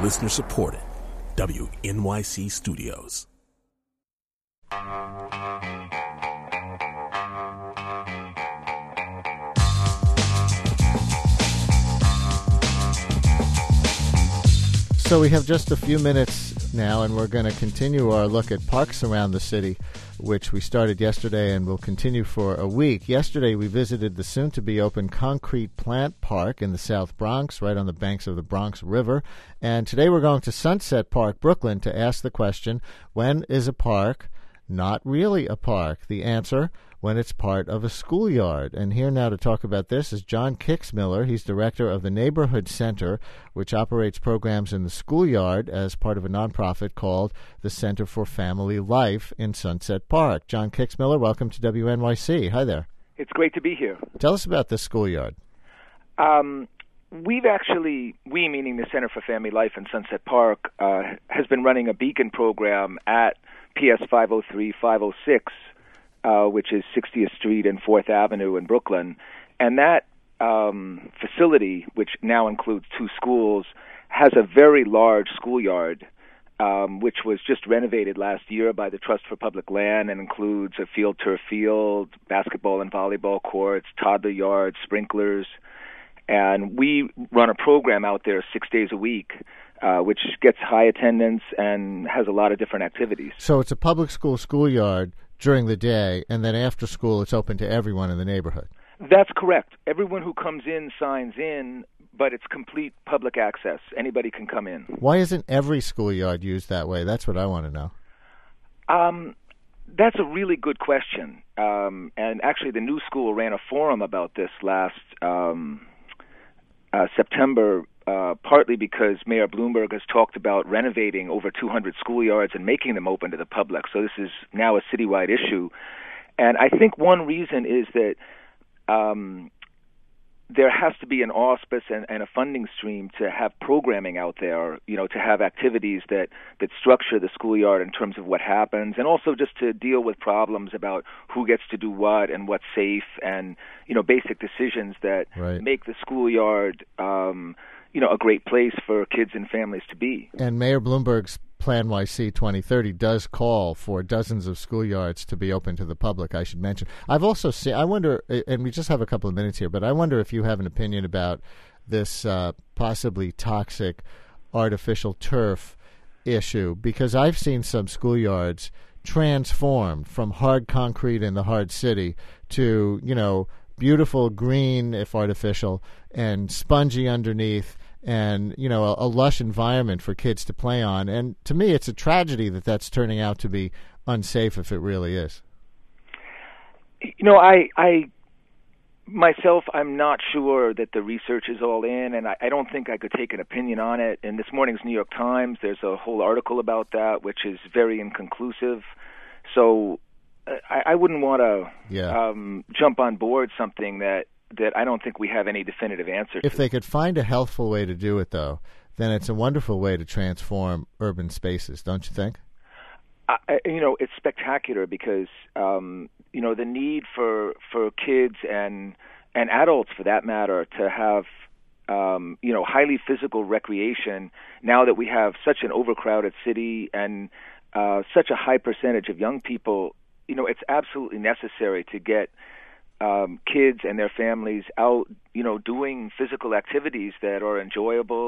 Listener supported. WNYC Studios. So we have just a few minutes now, and we're going to continue our look at parks around the city, which we started yesterday and will continue for a week. Yesterday we visited the soon-to-be-open Concrete Plant Park in the South Bronx, right on the banks of the Bronx River. And today we're going to Sunset Park, Brooklyn, to ask the question, when is a park not really a park? The answer, when it's part of a schoolyard. And here now to talk about this is John Kitzmiller. He's director of the Neighborhood Center, which operates programs in the schoolyard as part of a nonprofit called the Center for Family Life in Sunset Park. John Kitzmiller, welcome to WNYC. Hi there. It's great to be here. Tell us about this schoolyard. We've actually, we meaning the Center for Family Life in Sunset Park, has been running a beacon program at PS 503-506, which is 60th Street and 4th Avenue in Brooklyn. And that facility, which now includes 2 schools, has a very large schoolyard, which was just renovated last year by the Trust for Public Land and includes a field turf field, basketball and volleyball courts, toddler yards, sprinklers. And we run a program out there 6 days a week, which gets high attendance and has a lot of different activities. So it's a public school schoolyard during the day, and then after school it's open to everyone in the neighborhood. That's correct. Everyone who comes in signs in, but it's complete public access. Anybody can come in. Why isn't every schoolyard used that way? That's what I want to know. That's a really good question. And actually the New School ran a forum about this last September, partly because Mayor Bloomberg has talked about renovating over 200 schoolyards and making them open to the public. So this is now a citywide issue. And I think one reason is that there has to be an auspice and a funding stream to have programming out there, you know, to have activities that structure the schoolyard in terms of what happens, and also just to deal with problems about who gets to do what and what's safe, and, you know, basic decisions that make the schoolyard, a great place for kids and families to be. And Mayor Bloomberg's Plan YC 2030 does call for dozens of schoolyards to be open to the public, I should mention. I've also seen, I wonder, and we just have a couple of minutes here, but I wonder if you have an opinion about this possibly toxic artificial turf issue, because I've seen some schoolyards transformed from hard concrete in the hard city to, you know, beautiful green, if artificial, and spongy underneath, and, you know, a lush environment for kids to play on. And to me, it's a tragedy that that's turning out to be unsafe if it really is. You know, I myself, I'm not sure that the research is all in, and I don't think I could take an opinion on it. In this morning's New York Times, there's a whole article about that, which is very inconclusive. So I wouldn't want to jump on board something that I don't think we have any definitive answer to. If they could find a healthful way to do it, though, then it's a wonderful way to transform urban spaces, don't you think? It's spectacular because, the need for kids and adults, for that matter, to have, highly physical recreation, now that we have such an overcrowded city and such a high percentage of young people, you know, it's absolutely necessary to get kids and their families out, you know, doing physical activities that are enjoyable